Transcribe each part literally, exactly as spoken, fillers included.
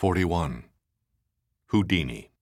forty-one. Houdini.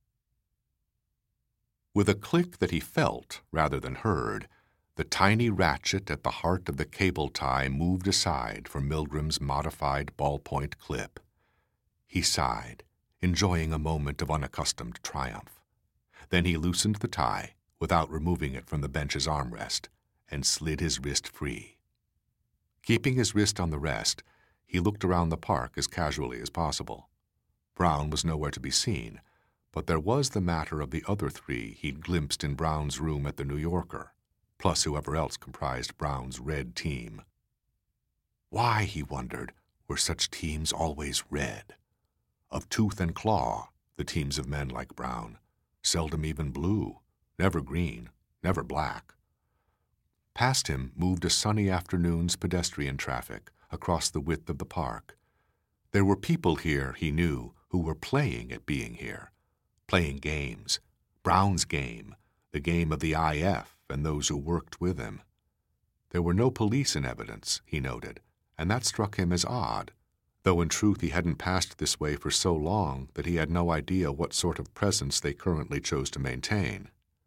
With a click that he felt rather than heard, the tiny ratchet at the heart of the cable tie moved aside for Milgram's modified ballpoint clip. He sighed, enjoying a moment of unaccustomed triumph. Then he loosened the tie, without removing it from the bench's armrest, and slid his wrist free. Keeping his wrist on the rest, he looked around the park as casually as possible. Brown was nowhere to be seen, but there was the matter of the other three he'd glimpsed in Brown's room at the New Yorker, plus whoever else comprised Brown's red team. Why, he wondered, were such teams always red? Of tooth and claw, the teams of men like Brown, seldom even blue, never green, never black. Past him moved a sunny afternoon's pedestrian traffic across the width of the park. There were people here, he knew, who were playing at being here, playing games, Brown's game, the game of the I F and those who worked with him. There were no police in evidence, he noted, and that struck him as odd, though in truth he hadn't passed this way for so long that he had no idea what sort of presence they currently chose to maintain.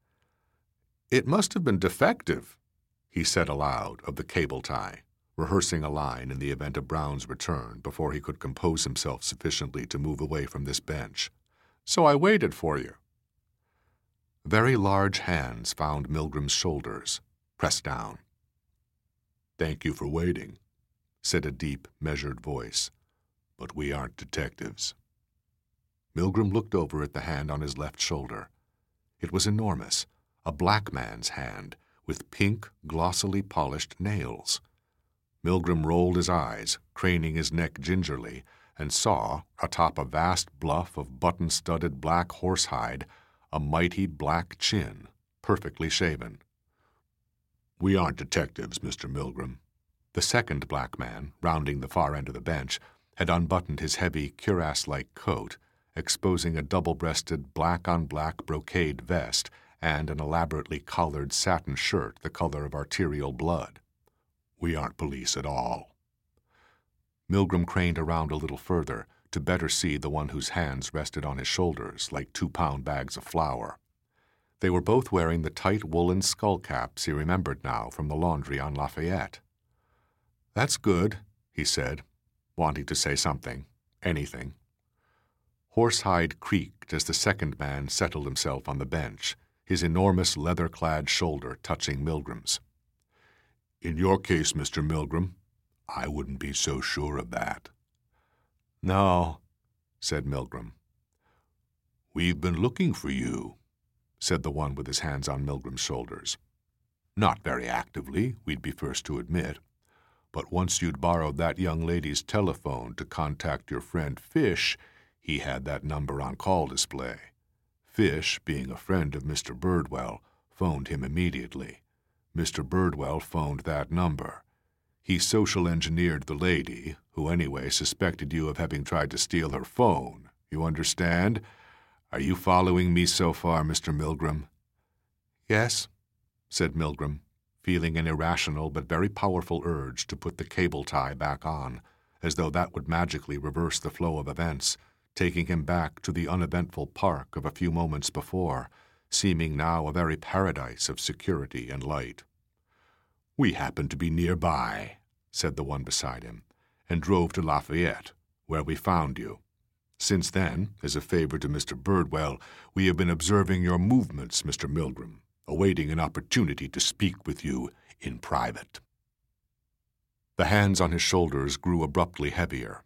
"It must have been defective," he said aloud of the cable tie, rehearsing a line in the event of Brown's return before he could compose himself sufficiently to move away from this bench. "So I waited for you." Very large hands found Milgram's shoulders, pressed down. "Thank you for waiting," said a deep, measured voice, "but we aren't detectives." Milgram looked over at the hand on his left shoulder. It was enormous, a black man's hand, with pink, glossily polished nails. Milgram rolled his eyes, craning his neck gingerly, and saw, atop a vast bluff of button-studded black horsehide, a mighty black chin, perfectly shaven. "We aren't detectives, Mister Milgram." The second black man, rounding the far end of the bench, had unbuttoned his heavy, cuirass-like coat, exposing a double-breasted black-on-black brocade vest and an elaborately collared satin shirt the color of arterial blood. "We aren't police at all." Milgram craned around a little further to better see the one whose hands rested on his shoulders like two-pound bags of flour. They were both wearing the tight woolen skullcaps he remembered now from the laundry on Lafayette. "That's good," he said, wanting to say something, anything. Horsehide creaked as the second man settled himself on the bench, his enormous leather-clad shoulder touching Milgram's. "In your case, Mister Milgram, I wouldn't be so sure of that." "No," said Milgram. "We've been looking for you," said the one with his hands on Milgram's shoulders. "Not very actively, we'd be first to admit, but once you'd borrowed that young lady's telephone to contact your friend Fish, he had that number on call display. Fish, being a friend of Mister Birdwell, phoned him immediately. Mister Birdwell phoned that number. He social engineered the lady, who anyway suspected you of having tried to steal her phone. You understand? Are you following me so far, Mister Milgram?" "Yes," said Milgram, feeling an irrational but very powerful urge to put the cable tie back on, as though that would magically reverse the flow of events, taking him back to the uneventful park of a few moments before, seeming now a very paradise of security and light. "We happened to be nearby," said the one beside him, "and drove to Lafayette, where we found you. Since then, as a favor to Mister Birdwell, we have been observing your movements, Mister Milgram, awaiting an opportunity to speak with you in private." The hands on his shoulders grew abruptly heavier.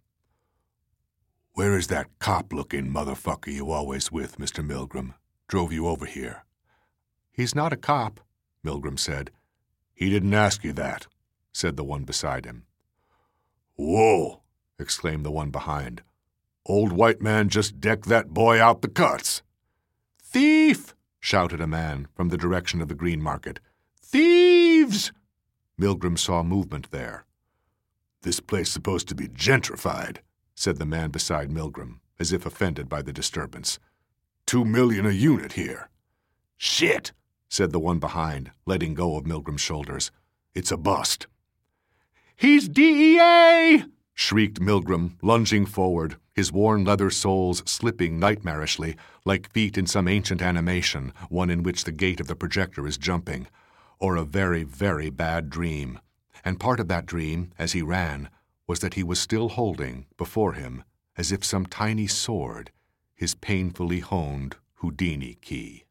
"Where is that cop-looking motherfucker you always with, Mister Milgram? Drove you over here?" "He's not a cop," Milgram said. "He didn't ask you that," said the one beside him. "Whoa!" exclaimed the one behind. "Old white man just decked that boy out the cuts." "Thief!" shouted a man from the direction of the Green Market. "Thieves!" Milgram saw movement there. "This place supposed to be gentrified," said the man beside Milgram, as if offended by the disturbance. Two million a unit here." "Shit!" said the one behind, letting go of Milgram's shoulders. "It's a bust." "He's D E A!" shrieked Milgram, lunging forward, his worn leather soles slipping nightmarishly, like feet in some ancient animation, one in which the gate of the projector is jumping, or a very, very bad dream. And part of that dream, as he ran, was that he was still holding, before him, as if some tiny sword, his painfully honed Houdini key.